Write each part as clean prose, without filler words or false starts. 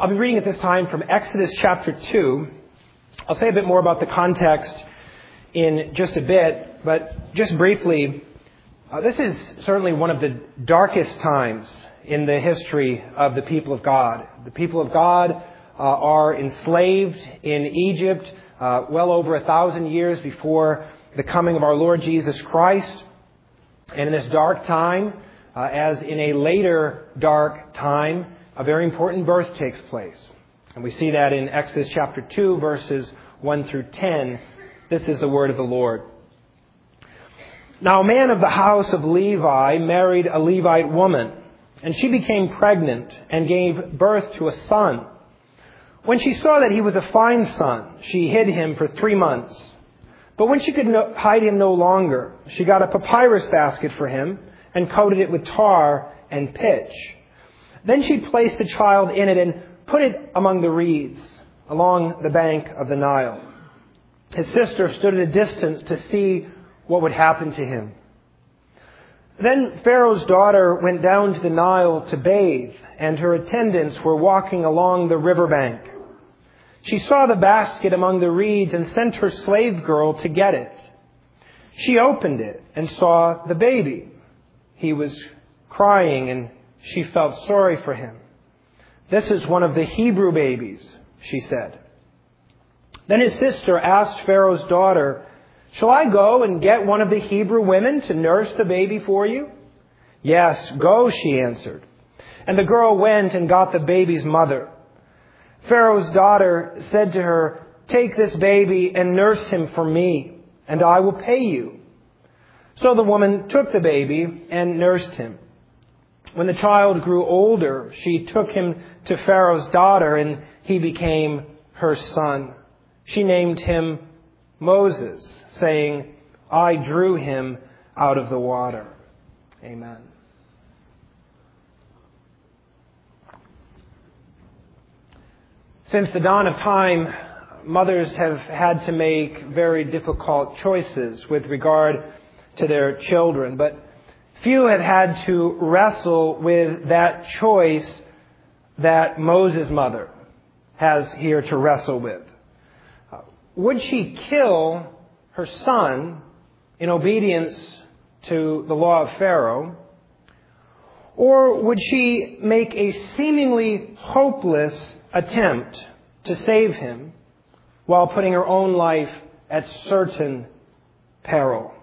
I'll be reading at this time from Exodus chapter 2. I'll say a bit more about the context in just a bit, but just briefly, this is certainly one of the darkest times in the history of the people of God. The people of God are enslaved in Egypt well over 1,000 years before the coming of our Lord Jesus Christ. And in this dark time, as in a later dark time, a very important birth takes place. And we see that in Exodus chapter 2, verses 1 through 10. This is the word of the Lord. Now a man of the house of Levi married a Levite woman, and she became pregnant and gave birth to a son. When she saw that he was a fine son, she hid him for 3 months. But when she could hide him no longer, she got a papyrus basket for him and coated it with tar and pitch. Then she placed the child in it and put it among the reeds along the bank of the Nile. His sister stood at a distance to see what would happen to him. Then Pharaoh's daughter went down to the Nile to bathe, and her attendants were walking along the riverbank. She saw the basket among the reeds and sent her slave girl to get it. She opened it and saw the baby. He was crying, and she felt sorry for him. "This is one of the Hebrew babies," she said. Then his sister asked Pharaoh's daughter, "Shall I go and get one of the Hebrew women to nurse the baby for you?" "Yes, go," she answered. And the girl went and got the baby's mother. Pharaoh's daughter said to her, "Take this baby and nurse him for me, and I will pay you." So the woman took the baby and nursed him. When the child grew older, she took him to Pharaoh's daughter, and he became her son. She named him Moses, saying, "I drew him out of the water." Amen. Since the dawn of time, mothers have had to make very difficult choices with regard to their children, but few have had to wrestle with that choice that Moses' mother has here to wrestle with. Would she kill her son in obedience to the law of Pharaoh, or would she make a seemingly hopeless attempt to save him while putting her own life at certain peril?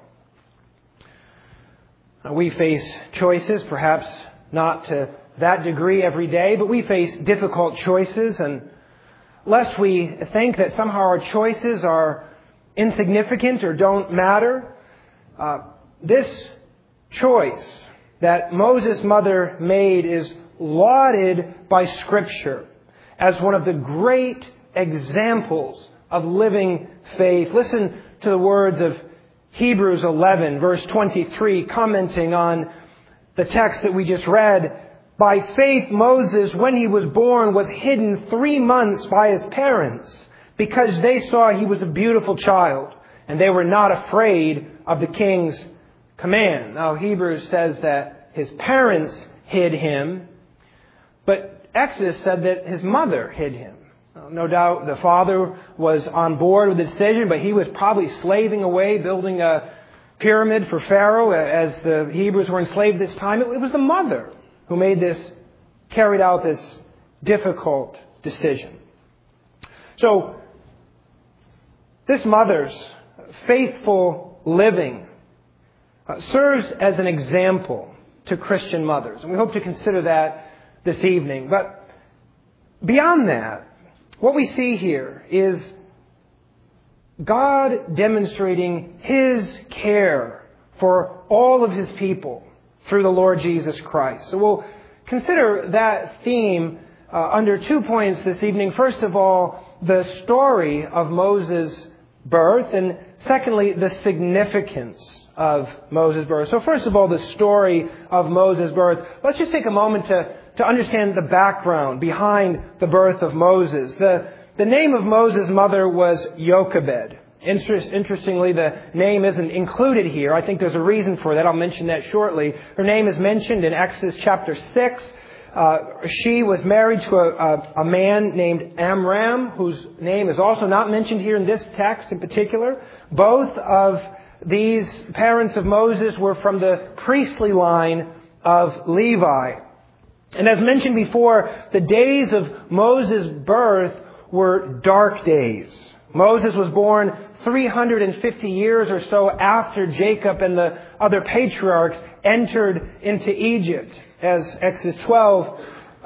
We face choices, perhaps not to that degree every day, but we face difficult choices, and lest we think that somehow our choices are insignificant or don't matter, this choice that Moses' mother made is lauded by Scripture as one of the great examples of living faith. Listen to the words of Hebrews 11, verse 23, commenting on the text that we just read. "By faith, Moses, when he was born, was hidden 3 months by his parents because they saw he was a beautiful child, and they were not afraid of the king's command." Now, Hebrews says that his parents hid him, but Exodus said that his mother hid him. No doubt the father was on board with the decision, but he was probably slaving away, building a pyramid for Pharaoh as the Hebrews were enslaved this time. It was the mother who carried out this difficult decision. So, this mother's faithful living serves as an example to Christian mothers. And we hope to consider that this evening. But beyond that, what we see here is God demonstrating His care for all of His people through the Lord Jesus Christ. So we'll consider that theme under 2 points this evening. First of all, the story of Moses' birth, and secondly, the significance of Moses' birth. So first of all, the story of Moses' birth. Let's just take a moment to understand the background behind the birth of Moses. The name of Moses' mother was Jochebed. Interestingly, the name isn't included here. I think there's a reason for that. I'll mention that shortly. Her name is mentioned in Exodus chapter 6. She was married to a man named Amram, whose name is also not mentioned here in this text in particular. Both of these parents of Moses were from the priestly line of Levi. And as mentioned before, the days of Moses' birth were dark days. Moses was born 350 years or so after Jacob and the other patriarchs entered into Egypt, as Exodus 12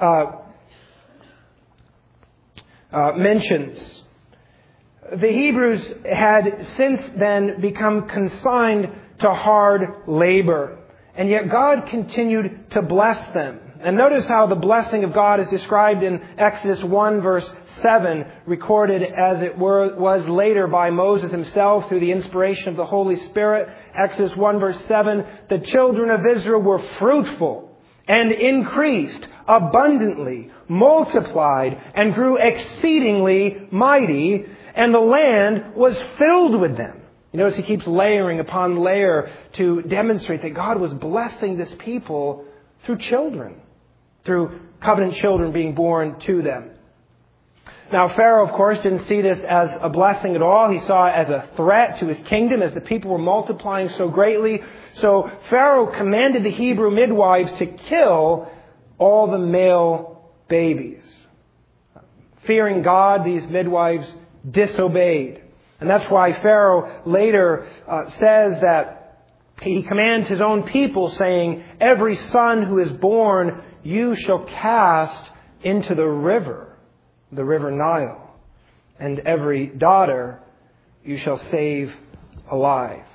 mentions. The Hebrews had since then become consigned to hard labor, and yet God continued to bless them. And notice how the blessing of God is described in Exodus 1 verse 7, recorded as it was later by Moses himself through the inspiration of the Holy Spirit. Exodus 1 verse 7, the children of Israel were fruitful and increased abundantly, multiplied, and grew exceedingly mighty, and the land was filled with them. You notice he keeps layering upon layer to demonstrate that God was blessing this people through children, through covenant children being born to them. Now, Pharaoh, of course, didn't see this as a blessing at all. He saw it as a threat to his kingdom as the people were multiplying so greatly. So Pharaoh commanded the Hebrew midwives to kill all the male babies. Fearing God, these midwives disobeyed. And that's why Pharaoh later says that he commands his own people, saying, every son who is born you shall cast into the river Nile, and every daughter you shall save alive.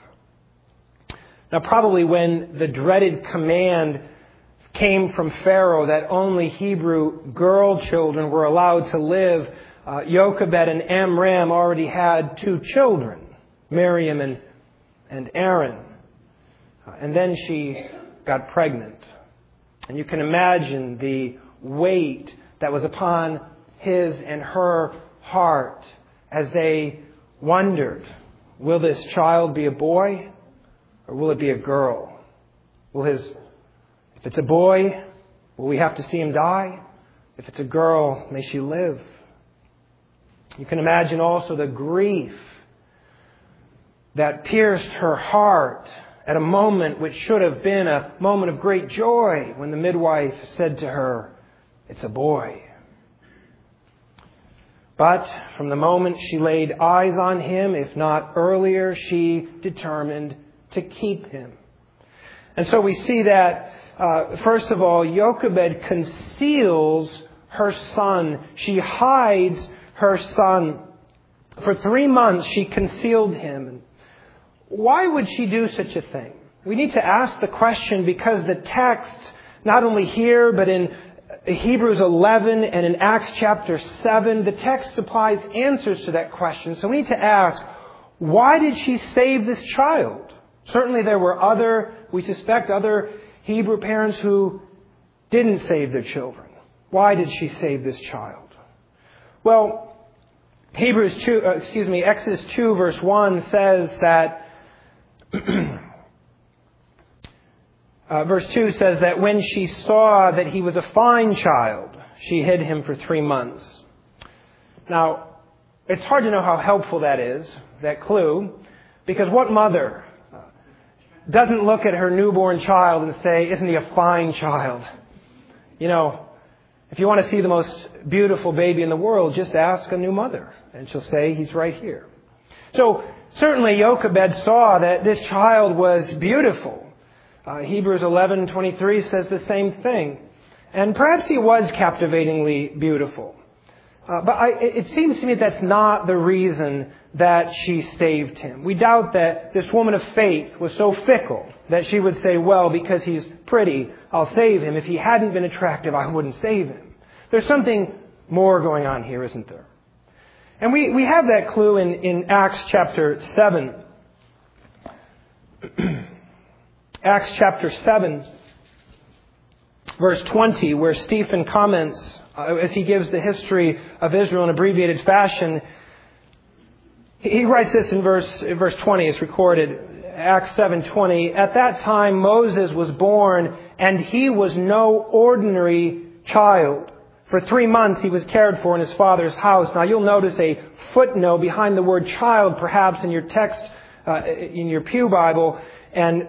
Now, probably when the dreaded command came from Pharaoh that only Hebrew girl children were allowed to live, Jochebed and Amram already had 2 children, Miriam and Aaron. And then she got pregnant. And you can imagine the weight that was upon his and her heart as they wondered, will this child be a boy or will it be a girl? If it's a boy, will we have to see him die? If it's a girl, may she live. You can imagine also the grief that pierced her heart at a moment which should have been a moment of great joy when the midwife said to her, it's a boy. But from the moment she laid eyes on him, if not earlier, she determined to keep him. And so we see that, first of all, Jochebed conceals her son. She hides her son. For 3 months she concealed him. Why would she do such a thing? We need to ask the question because the text, not only here, but in Hebrews 11 and in Acts chapter 7, the text supplies answers to that question. So we need to ask, why did she save this child? Certainly there were we suspect other Hebrew parents who didn't save their children. Why did she save this child? Well, Exodus 2 verse 1 says that verse 2 says that when she saw that he was a fine child, she hid him for 3 months. Now, it's hard to know how helpful that is, that clue, because what mother doesn't look at her newborn child and say, isn't he a fine child? You know, if you want to see the most beautiful baby in the world, just ask a new mother, and she'll say, he's right here. So, certainly Jochebed saw that this child was beautiful. Hebrews 11:23 says the same thing. And perhaps he was captivatingly beautiful. But it seems to me that's not the reason that she saved him. We doubt that this woman of faith was so fickle that she would say, well, because he's pretty, I'll save him. If he hadn't been attractive, I wouldn't save him. There's something more going on here, isn't there? And we have that clue in Acts chapter 7. Acts chapter 7, verse 20, where Stephen comments, as he gives the history of Israel in abbreviated fashion, he writes this in verse 20, it's recorded, Acts 7:20. At that time Moses was born, and he was no ordinary child. For 3 months he was cared for in his father's house. Now you'll notice a footnote behind the word child perhaps in your text, in your Pew Bible. And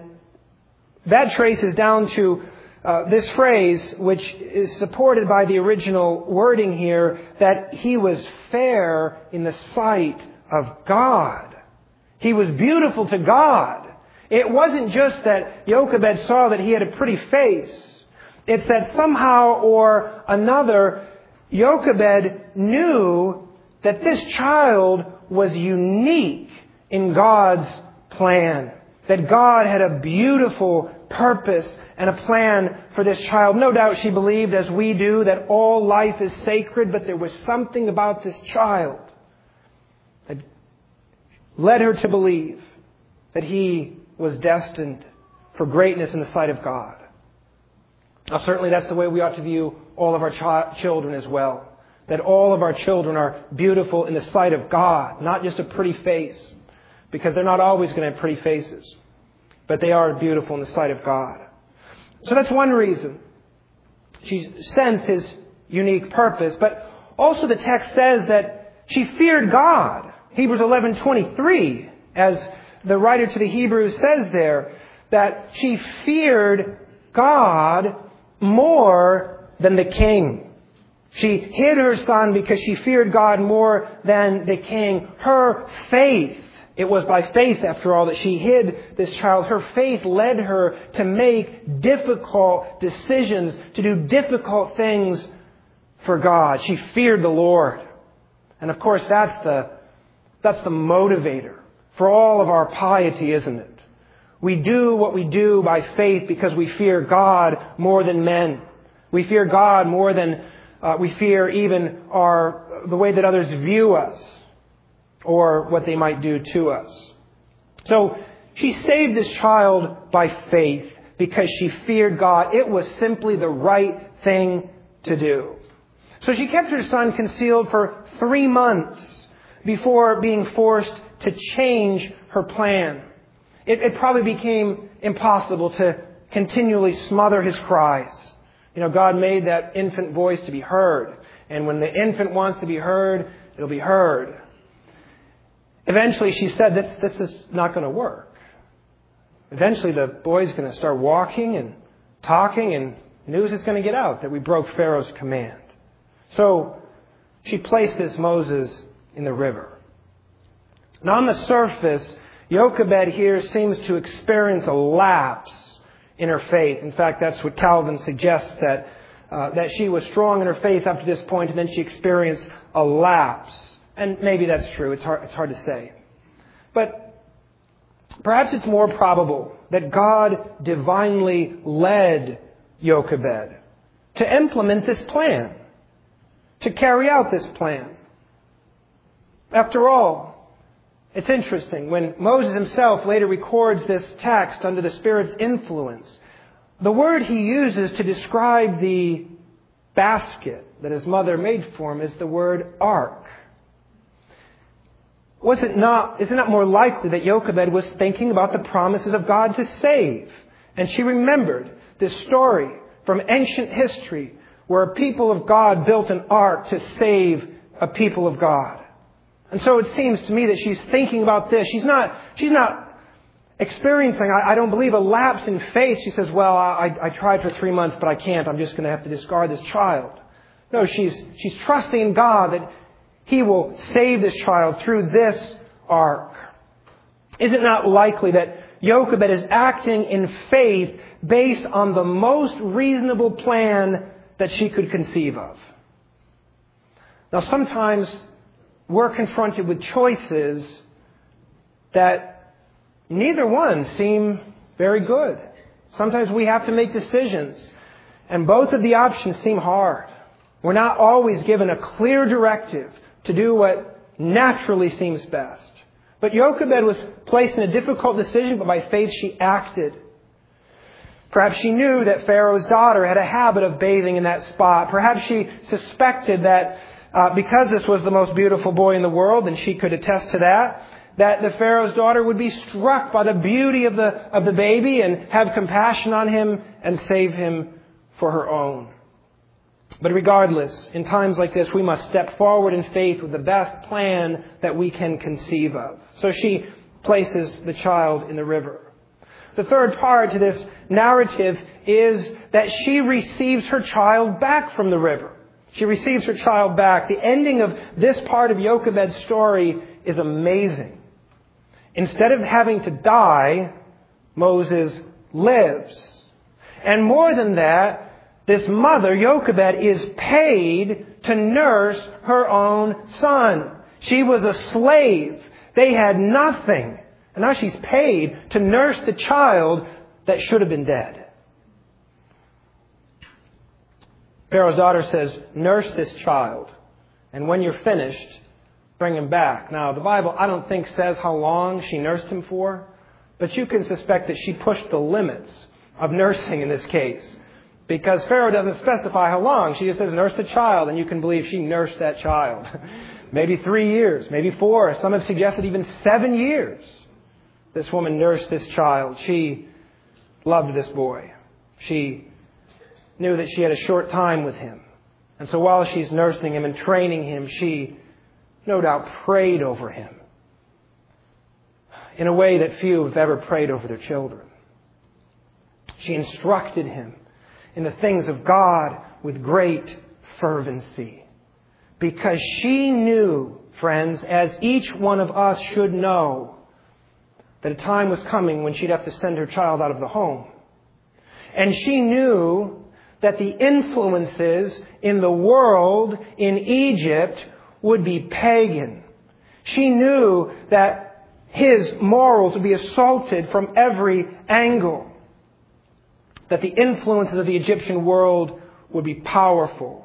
that traces down to this phrase, which is supported by the original wording here, that he was fair in the sight of God. He was beautiful to God. It wasn't just that Jochebed saw that he had a pretty face. It's that somehow or another, Jochebed knew that this child was unique in God's plan. That God had a beautiful purpose and a plan for this child. No doubt she believed, as we do, that all life is sacred, but there was something about this child that led her to believe that he was destined for greatness in the sight of God. Now, certainly that's the way we ought to view all of our children as well. That all of our children are beautiful in the sight of God, not just a pretty face, because they're not always going to have pretty faces, but they are beautiful in the sight of God. So that's one reason. She sensed his unique purpose, but also the text says that she feared God. Hebrews 11:23, as the writer to the Hebrews says there, that she feared God more than the king. She hid her son because she feared God more than the king. Her faith, it was by faith, after all, that she hid this child. Her faith led her to make difficult decisions, to do difficult things for God. She feared the Lord. And of course, that's the motivator for all of our piety, isn't it? We do what we do by faith because we fear God more than men. We fear God more than we fear even the way that others view us or what they might do to us. So she saved this child by faith because she feared God. It was simply the right thing to do. So she kept her son concealed for 3 months before being forced to change her plan. It probably became impossible to continually smother his cries. You know, God made that infant voice to be heard. And when the infant wants to be heard, it'll be heard. Eventually she said, this is not going to work. Eventually the boy's going to start walking and talking, and news is going to get out that we broke Pharaoh's command. So she placed this Moses in the river. Now on the surface, Jochebed here seems to experience a lapse in her faith. In fact, that's what Calvin suggests, that she was strong in her faith up to this point, and then she experienced a lapse. And maybe that's true. It's hard to say. But perhaps it's more probable that God divinely led Jochebed to implement this plan, to carry out this plan. After all, it's interesting, when Moses himself later records this text under the Spirit's influence, the word he uses to describe the basket that his mother made for him is the word ark. Is it not more likely that Jochebed was thinking about the promises of God to save? And she remembered this story from ancient history where a people of God built an ark to save a people of God. And so it seems to me that she's thinking about this. She's not experiencing, I don't believe, a lapse in faith. She says, well, I tried for 3 months, but I can't. I'm just going to have to discard this child. No, she's trusting in God that He will save this child through this ark. Is it not likely that Jochebed is acting in faith based on the most reasonable plan that she could conceive of? Now, sometimes we're confronted with choices that neither one seem very good. Sometimes we have to make decisions, and both of the options seem hard. We're not always given a clear directive to do what naturally seems best. But Jochebed was placed in a difficult decision, but by faith she acted. Perhaps she knew that Pharaoh's daughter had a habit of bathing in that spot. Perhaps she suspected that because this was the most beautiful boy in the world, and she could attest to that the Pharaoh's daughter would be struck by the beauty of the baby and have compassion on him and save him for her own. But regardless, in times like this, we must step forward in faith with the best plan that we can conceive of. So she places the child in the river. The third part to this narrative is that she receives her child back from the river. She receives her child back. The ending of this part of Jochebed's story is amazing. Instead of having to die, Moses lives. And more than that, this mother, Jochebed, is paid to nurse her own son. She was a slave. They had nothing. And now she's paid to nurse the child that should have been dead. Pharaoh's daughter says, nurse this child. And when you're finished, bring him back. Now, the Bible, I don't think, says how long she nursed him for. But you can suspect that she pushed the limits of nursing in this case. Because Pharaoh doesn't specify how long. She just says, nurse the child. And you can believe she nursed that child. Maybe 3 years, maybe 4. Some have suggested even 7 years. This woman nursed this child. She loved this boy. She knew that she had a short time with him. And so while she's nursing him and training him, she no doubt prayed over him in a way that few have ever prayed over their children. She instructed him in the things of God with great fervency. Because she knew, friends, as each one of us should know, that a time was coming when she'd have to send her child out of the home. And she knew that the influences in the world, in Egypt, would be pagan. She knew that his morals would be assaulted from every angle. That the influences of the Egyptian world would be powerful.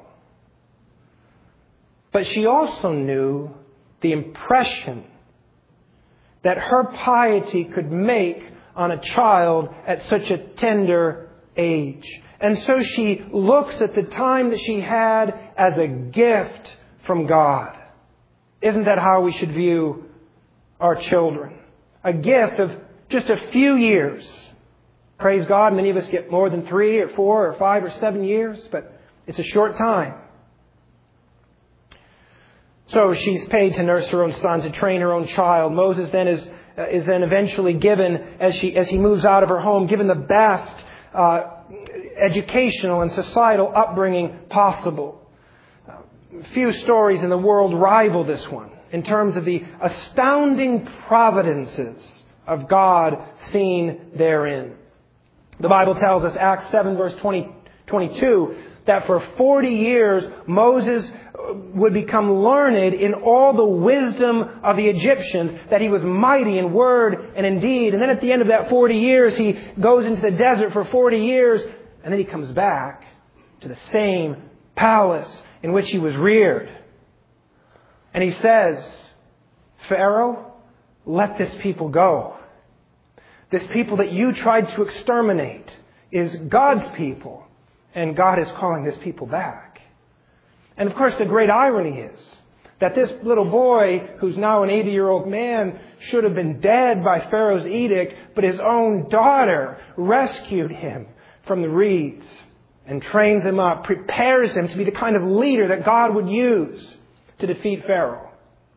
But she also knew the impression that her piety could make on a child at such a tender age. And so she looks at the time that she had as a gift from God. Isn't that how we should view our children? A gift of just a few years. Praise God, many of us get more than 3 or 4 or 5 or 7 years, but it's a short time. So she's paid to nurse her own son, to train her own child. Moses then is then eventually given, as he moves out of her home, given the best educational and societal upbringing possible. Few stories in the world rival this one in terms of the astounding providences of God seen therein. The Bible tells us, Acts 7 verse 22, that for 40 years Moses would become learned in all the wisdom of the Egyptians, that he was mighty in word and in deed. And then at the end of that 40 years, he goes into the desert for 40 years, and then he comes back to the same palace in which he was reared. And he says, Pharaoh, let this people go. This people that you tried to exterminate is God's people, and God is calling this people back. And of course, the great irony is that this little boy, who's now an 80-year-old man, should have been dead by Pharaoh's edict, but his own daughter rescued him from the reeds and trains him up, prepares him to be the kind of leader that God would use to defeat Pharaoh.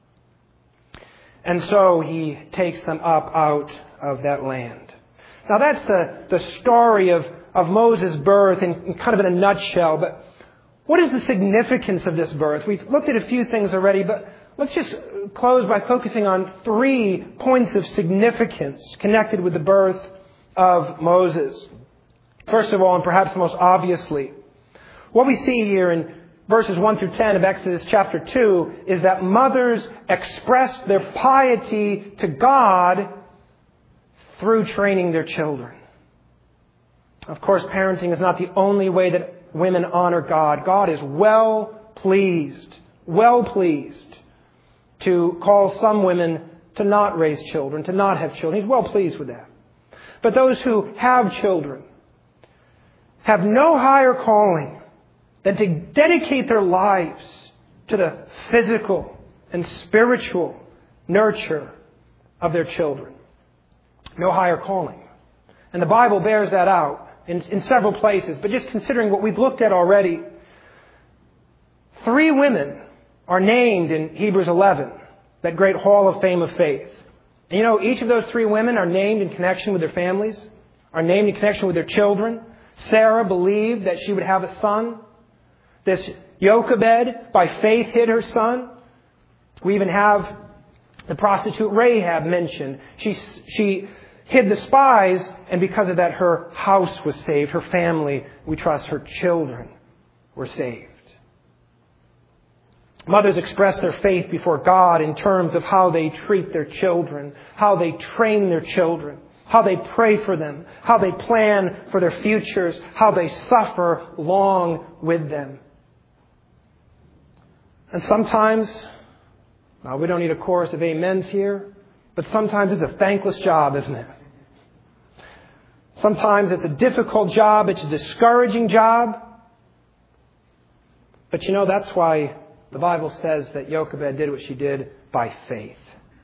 And so he takes them up out of that land. Now that's the story of Moses' birth in kind of in a nutshell, but what is the significance of this birth? We've looked at a few things already, but let's just close by focusing on 3 points of significance connected with the birth of Moses. First of all, and perhaps most obviously, what we see here in verses 1 through 10 of Exodus chapter 2 is that mothers express their piety to God through training their children. Of course, parenting is not the only way that women honor God. God is well pleased to call some women to not raise children, to not have children. He's well pleased with that. But those who have children have no higher calling than to dedicate their lives to the physical and spiritual nurture of their children. No higher calling. And the Bible bears that out in several places. But just considering what we've looked at already, 3 women are named in Hebrews 11, that great hall of fame of faith. And you know, each of those 3 women are named in connection with their families, are named in connection with their children. Sarah believed that she would have a son. This Jochebed, by faith, hid her son. We even have the prostitute Rahab mentioned. She hid the spies, and because of that, her house was saved. Her family, we trust, her children were saved. Mothers express their faith before God in terms of how they treat their children, how they train their children, how they pray for them, how they plan for their futures, how they suffer long with them. And sometimes, we don't need a chorus of amens here, but sometimes it's a thankless job, isn't it? Sometimes it's a difficult job, it's a discouraging job. But you know, that's why the Bible says that Jochebed did what she did by faith.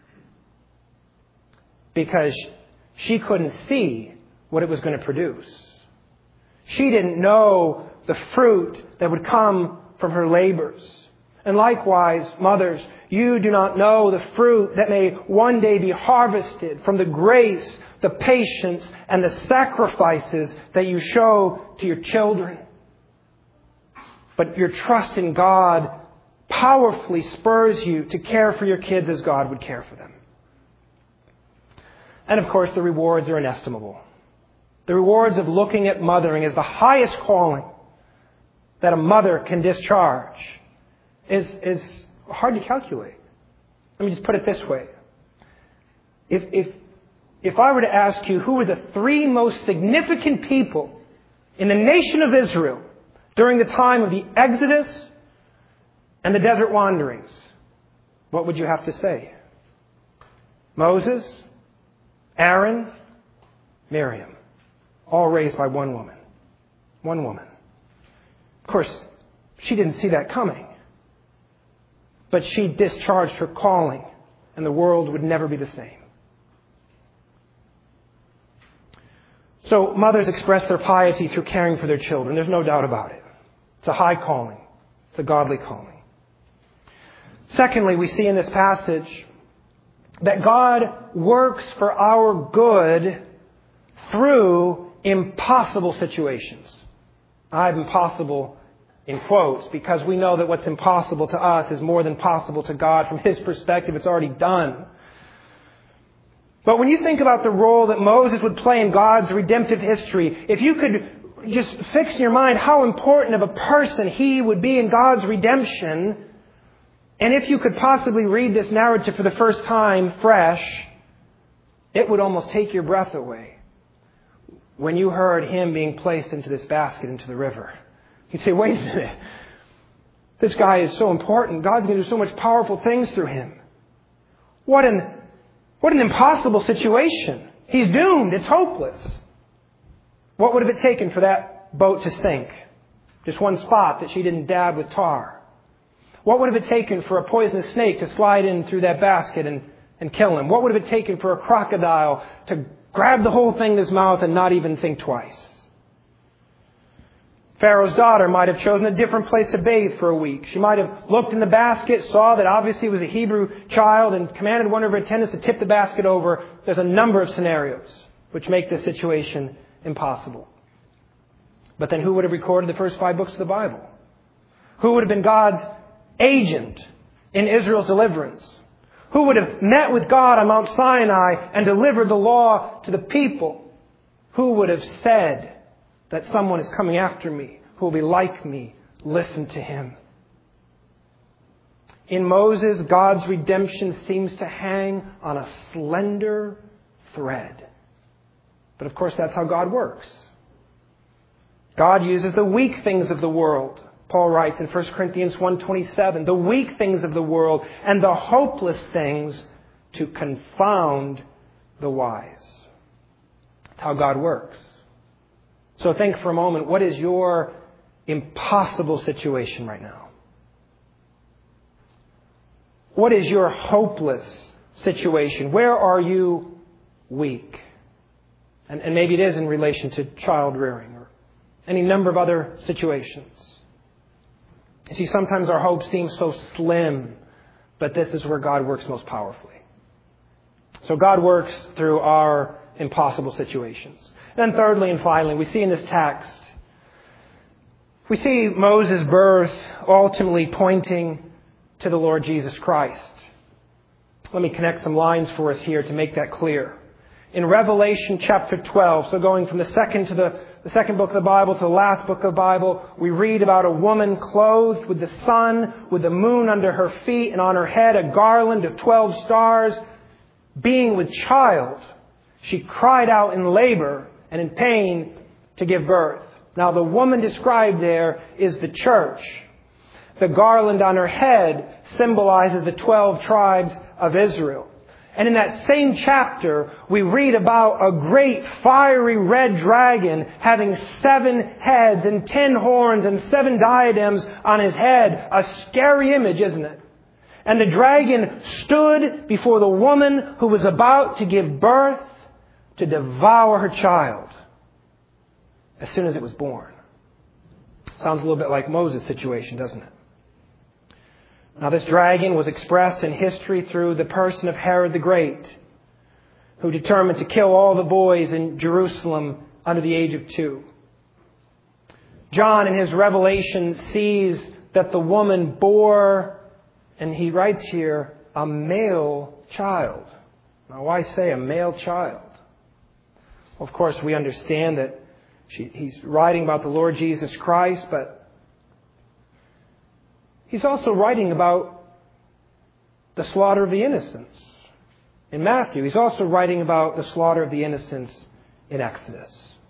Because she couldn't see what it was going to produce. She didn't know the fruit that would come from her labors. And likewise, mothers, you do not know the fruit that may one day be harvested from the grace, the patience, and the sacrifices that you show to your children. But your trust in God powerfully spurs you to care for your kids as God would care for them. And of course, the rewards are inestimable. The rewards of looking at mothering as the highest calling that a mother can discharge is hard to calculate. Let me just put it this way. If I were to ask you who were the 3 most significant people in the nation of Israel during the time of the Exodus and the desert wanderings, what would you have to say? Moses, Aaron, Miriam, all raised by one woman. One woman. Of course, she didn't see that coming. But she discharged her calling, and the world would never be the same. So mothers express their piety through caring for their children. There's no doubt about it. It's a high calling. It's a godly calling. Secondly, we see in this passage that God works for our good through impossible situations. I have impossible in quotes, because we know that what's impossible to us is more than possible to God. From His perspective, it's already done. But when you think about the role that Moses would play in God's redemptive history, if you could just fix in your mind how important of a person he would be in God's redemption, and if you could possibly read this narrative for the first time fresh, it would almost take your breath away when you heard him being placed into this basket into the river. You'd say, wait a minute. This guy is so important. God's going to do so much powerful things through him. What an impossible situation. He's doomed. It's hopeless. What would have it taken for that boat to sink? Just one spot that she didn't dab with tar. What would have it taken for a poisonous snake to slide in through that basket and kill him? What would have it taken for a crocodile to grab the whole thing in his mouth and not even think twice? Pharaoh's daughter might have chosen a different place to bathe for a week. She might have looked in the basket, saw that obviously it was a Hebrew child, and commanded one of her attendants to tip the basket over. There's a number of scenarios which make this situation impossible. But then who would have recorded the first 5 books of the Bible? Who would have been God's agent in Israel's deliverance? Who would have met with God on Mount Sinai and delivered the law to the people? Who would have said that someone is coming after me who will be like me? Listen to him. In Moses, God's redemption seems to hang on a slender thread. But of course, that's how God works. God uses the weak things of the world. Paul writes in 1 Corinthians 1:27, the weak things of the world and the hopeless things to confound the wise. That's how God works. So think for a moment, what is your impossible situation right now? What is your hopeless situation? Where are you weak? And maybe it is in relation to child rearing or any number of other situations. You see, sometimes our hope seems so slim, but this is where God works most powerfully. So God works through our impossible situations. Then thirdly and finally, we see in this text, we see Moses' birth ultimately pointing to the Lord Jesus Christ. Let me connect some lines for us here to make that clear. In Revelation chapter 12, so going from the second book of the Bible to the last book of the Bible, we read about a woman clothed with the sun, with the moon under her feet, and on her head a garland of 12 stars. Being with child, she cried out in labor and in pain to give birth. Now the woman described there is the church. The garland on her head symbolizes the 12 tribes of Israel. And in that same chapter, we read about a great fiery red dragon having 7 heads and 10 horns and 7 diadems on his head. A scary image, isn't it? And the dragon stood before the woman who was about to give birth to devour her child as soon as it was born. Sounds a little bit like Moses' situation, doesn't it? Now, this dragon was expressed in history through the person of Herod the Great, who determined to kill all the boys in Jerusalem under the age of 2. John, in his Revelation, sees that the woman bore, and he writes here, a male child. Now, why say a male child? Well, of course, we understand that he's writing about the Lord Jesus Christ, but he's also writing about the slaughter of the innocents in Matthew. He's also writing about the slaughter of the innocents in Exodus.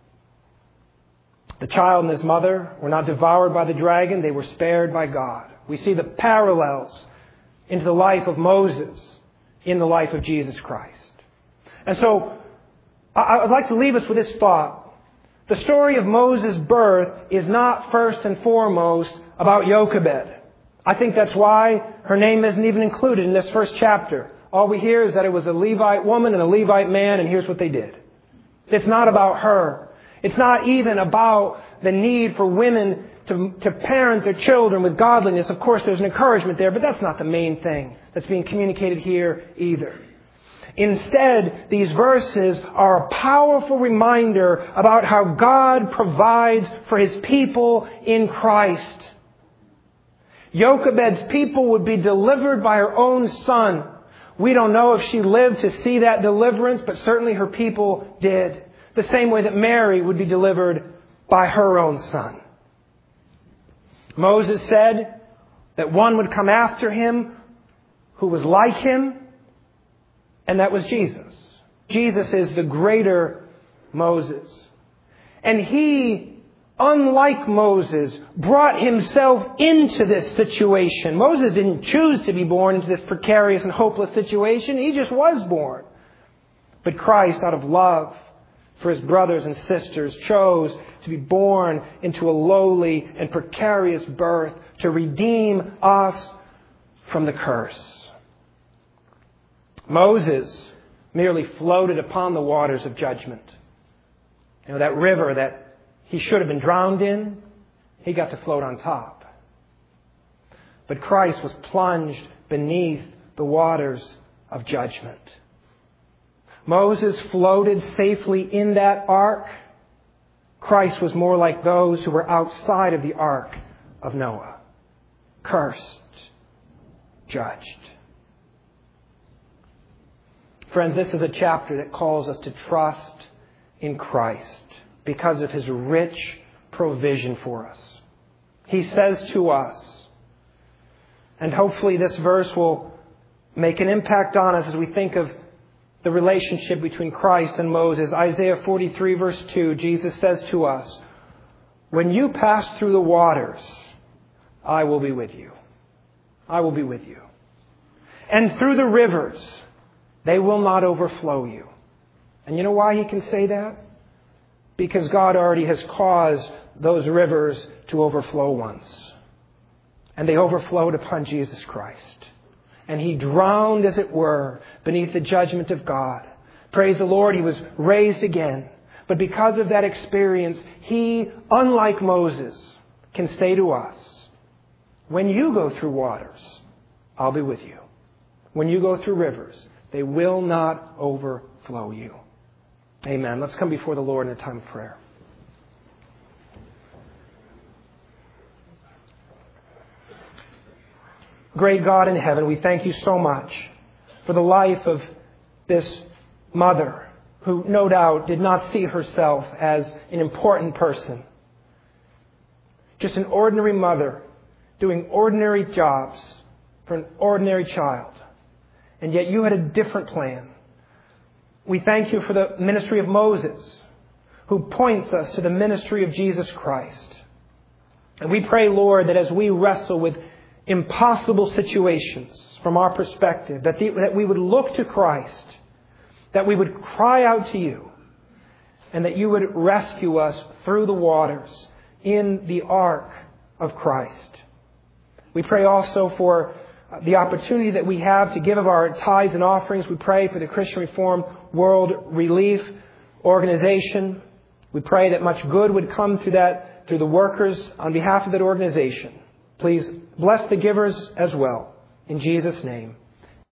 The child and his mother were not devoured by the dragon. They were spared by God. We see the parallels into the life of Moses in the life of Jesus Christ. And so I'd like to leave us with this thought. The story of Moses' birth is not first and foremost about Jochebed. I think that's why her name isn't even included in this first chapter. All we hear is that it was a Levite woman and a Levite man, and here's what they did. It's not about her. It's not even about the need for women to parent their children with godliness. Of course, there's an encouragement there, but that's not the main thing that's being communicated here either. Instead, these verses are a powerful reminder about how God provides for His people in Christ. Jochebed's people would be delivered by her own son. We don't know if she lived to see that deliverance, but certainly her people did. The same way that Mary would be delivered by her own son. Moses said that one would come after him who was like him, and that was Jesus. Jesus is the greater Moses. And he, unlike Moses, brought himself into this situation. Moses didn't choose to be born into this precarious and hopeless situation. He just was born. But Christ, out of love for His brothers and sisters, chose to be born into a lowly and precarious birth to redeem us from the curse. Moses merely floated upon the waters of judgment. You know, that river that he should have been drowned in, he got to float on top. But Christ was plunged beneath the waters of judgment. Moses floated safely in that ark. Christ was more like those who were outside of the ark of Noah. Cursed, judged. Friends, this is a chapter that calls us to trust in Christ because of His rich provision for us. He says to us, and hopefully this verse will make an impact on us as we think of the relationship between Christ and Moses. Isaiah 43 verse 2, Jesus says to us, "When you pass through the waters, I will be with you. I will be with you. And through the rivers, they will not overflow you." And you know why He can say that? Because God already has caused those rivers to overflow once. And they overflowed upon Jesus Christ. And He drowned, as it were, beneath the judgment of God. Praise the Lord, He was raised again. But because of that experience, He, unlike Moses, can say to us, when you go through waters, I'll be with you. When you go through rivers, they will not overflow you. Amen. Let's come before the Lord in a time of prayer. Great God in heaven, we thank you so much for the life of this mother who no doubt did not see herself as an important person. Just an ordinary mother doing ordinary jobs for an ordinary child. And yet you had a different plan. We thank you for the ministry of Moses, who points us to the ministry of Jesus Christ. And we pray, Lord, that as we wrestle with impossible situations from our perspective, that we would look to Christ, that we would cry out to you, and that you would rescue us through the waters in the ark of Christ. We pray also for the opportunity that we have to give of our tithes and offerings. We pray for the Christian Reformed World Relief Organization. We pray that much good would come through the workers on behalf of that organization. Please bless the givers as well. In Jesus' name.